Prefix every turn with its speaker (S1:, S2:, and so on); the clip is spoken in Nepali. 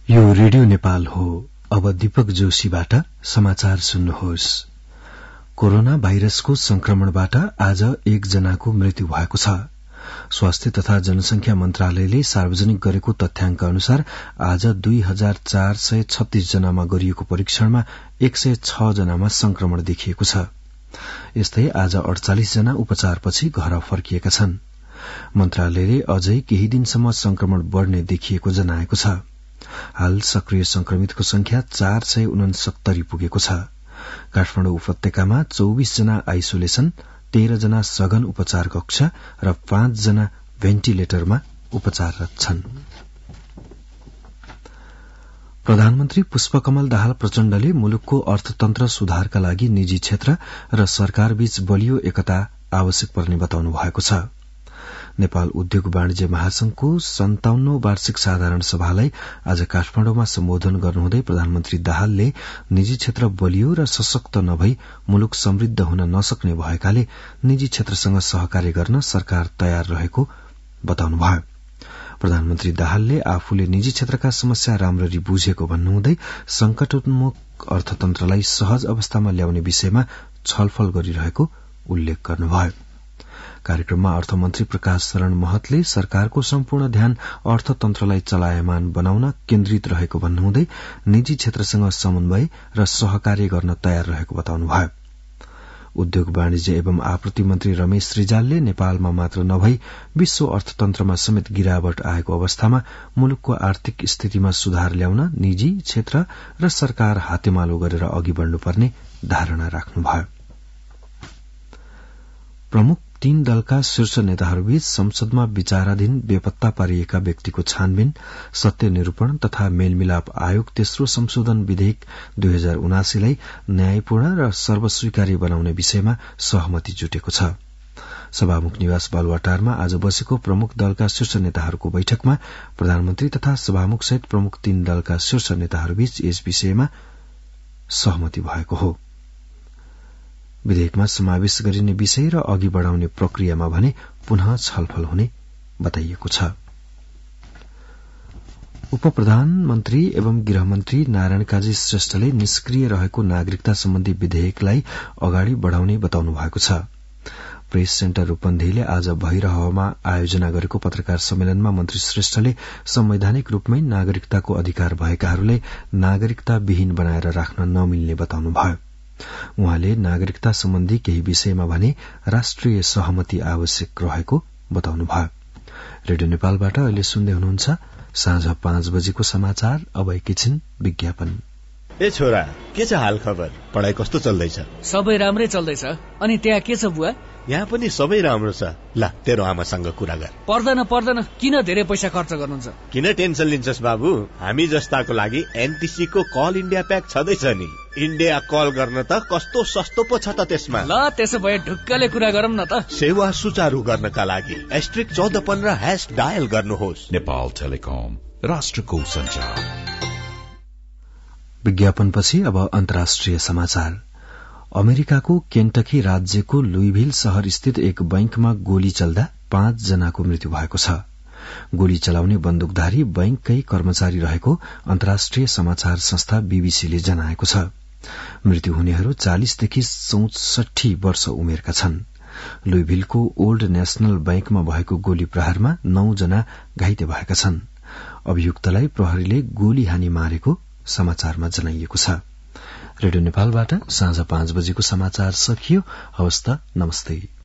S1: यो रेडियो नेपाल हो। अब दीपक जोशीबाट समाचार सुन्नुहोस्। कोरोना भाइरसको संक्रमणबाट आज 1 जनाको मृत्यु भएको छ। स्वास्थ्य तथा जनसंख्या मन्त्रालयले सार्वजनिक गरेको तथ्याङ्क अनुसार आज 2436 जनामा गरिएको परीक्षणमा 106 जनामा संक्रमण देखिएको छ। यस्तै आज 48 जना उपचारपछि घर फर्किएका छन्। मन्त्रालयले अझै केही दिनसम्म संक्रमण बढ़ने देखिएको जनाएको छ। हाल सक्रिय संक्रमितको संख्या 469 पुगेको छ। काठमाडौँ उपत्यकामा 24 जना आइसोलेशन, 13 जना सघन उपचार कक्ष र 5 जना भेन्टिलेटरमा उपचाररत छन्। प्रधानमन्त्री पुष्पकमल दाहाल प्रचण्डले मुलुकको अर्थतन्त्र सुधारका लागि निजी क्षेत्र र सरकारबीच बलियो एकता आवश्यक पर्ने बताउनु भएको छ। नेपाल उद्योग वाणिज्य महासंघको 57औं वार्षिक साधारण सभालाई आज काठमाडौँमा सम्बोधन गर्नुहुँदै प्रधानमन्त्री दाहालले निजी क्षेत्र बलियो र सशक्त नभई मुलुक समृद्ध हुन नसक्ने भएकाले निजी क्षेत्रसँग सहकार्य गर्न सरकार तयार रहेको बताउनुभयो। प्रधानमन्त्री दाहालले आफूले निजी क्षेत्रका समस्या राम्ररी बुझेको भन्नुहुँदै संकटोन्मुख अर्थतन्त्रलाई सहज अवस्थामा ल्याउने विषयमा छलफल गरिरहेको उल्लेख गर्नुभयो। कार्यक्रममा अर्थमन्त्री प्रकाश शरण महतले सरकारको सम्पूर्ण ध्यान अर्थतन्त्रलाई चलायमान बनाउन केन्द्रित रहेको भन्नुहुँदै निजी क्षेत्रसँग समन्वय र सहकार्य गर्न तयार रहेको बताउनुभयो। उद्योग वाणिज्य एवं आपूर्ति मन्त्री रमेश रिजालले नेपालमा मात्र नभई विश्व अर्थतन्त्रमा समेत गिरावट आएको अवस्थामा मुलुकको आर्थिक स्थितिमा सुधार ल्याउन निजी क्षेत्र र सरकार हातेमालो गरेर अघि बढ़नुपर्ने धारणा राख्नुभयो। प्रमुख 3 दलका शीर्ष नेताहरूबीच संसदमा विचाराधीन बेपत्ता पारिएका व्यक्तिको छानबिन, सत्य निरूपण तथा मेलमिलाप आयोग तेस्रो संशोधन विधेयक 2079 लाई न्यायपूर्ण र सर्वस्वीकार्य बनाउने विषयमा सहमति जुटेको छ। सभामुख निवास बालुवाटारमा आज बसेको प्रमुख दलका शीर्ष नेताहरूको बैठकमा प्रधानमन्त्री तथा सभामुख सहित प्रमुख 3 दलका शीर्ष नेताहरूबीच यस विषयमा सहमति भएको हो। विधेयकमा समावेश गरिने विषय र अघि बढ़ाउने प्रक्रियामा भने पुनः छलफल हुने बताइएको छ। उप प्रधानमन्त्री एवं गृहमन्त्री नारायण काजी श्रेष्ठले निष्क्रिय रहेको नागरिकता सम्बन्धी विधेयकलाई अगाडि बढ़ाउने बताउनु भएको छ। प्रेस सेन्टर रूपन्देहीले आज भइरहमा आयोजना गरेको पत्रकार सम्मेलनमा मन्त्री श्रेष्ठले संवैधानिक रूपमै नागरिकताको अधिकार भएकाहरूलाई नागरिकता विहीन बनाएर राख्न नमिल्ने बताउनुभयो। उहाँले नागरिकता सम्बन्धी केही विषयमा भने राष्ट्रिय सहमति आवश्यक रहेको बताउनुभयो। रेडियो नेपालबाट अहिले सुन्दै हुनुहुन्छ साँझ 5 बजेको समाचार। अब एकैछिन विज्ञापन।
S2: ए छोरा, के छ हाल खबर? पढाइ कस्तो चल्दैछ?
S3: सबै राम्रै चल्दैछ। अनि त्यहाँ के छ बुवा?
S2: यहाँ पनि सबै राम्रो छ। ल, तेरो आमासँग कुरा गर।
S3: पर्दैन, किन धेरै पैसा खर्च गर्नुहुन्छ?
S2: किन टेन्सन लिन्छस् बाबु? हामी जस्ताको लागि एनटीसी को कल इन्डिया प्याक छँदैछ नि। इन्डिया कल गर्न त कस्तो सस्तो पो छ त त्यसमा।
S3: ल, त्यसो भए ढुक्कले कुरा गरौँ न त।
S2: सेवा सुचारू गर्नका लागि *1415# डायल गर्नुहोस्।
S4: नेपाल टेलिकम, राष्ट्रको सञ्चार।
S1: विज्ञापनपछि अब अन्तर्राष्ट्रिय समाचार। अमेरिकाको केन्टकी राज्यको लुइभिल शहर स्थित एक बैंकमा गोली चल्दा 5 जनाको मृत्यु भएको छ। गोली चलाउने बन्दुकधारी बैंककै कर्मचारी रहेको अन्तर्राष्ट्रिय समाचार संस्था बीबीसीले जनाएको छ। मृत्यु हुनेहरू 40 देखि 64 वर्ष उमेरका छन्। लुइभिलको ओल्ड नेशनल बैंकमा भएको गोली प्रहारमा 9 जना घाइते भएका छन्। अभियुक्तलाई प्रहरीले गोली हानी मारेको समाचारमा जनाइएको छ। रेडियो नेपालबाट साँझ 5 बजेको समाचार सकियो। हवस् त, नमस्ते।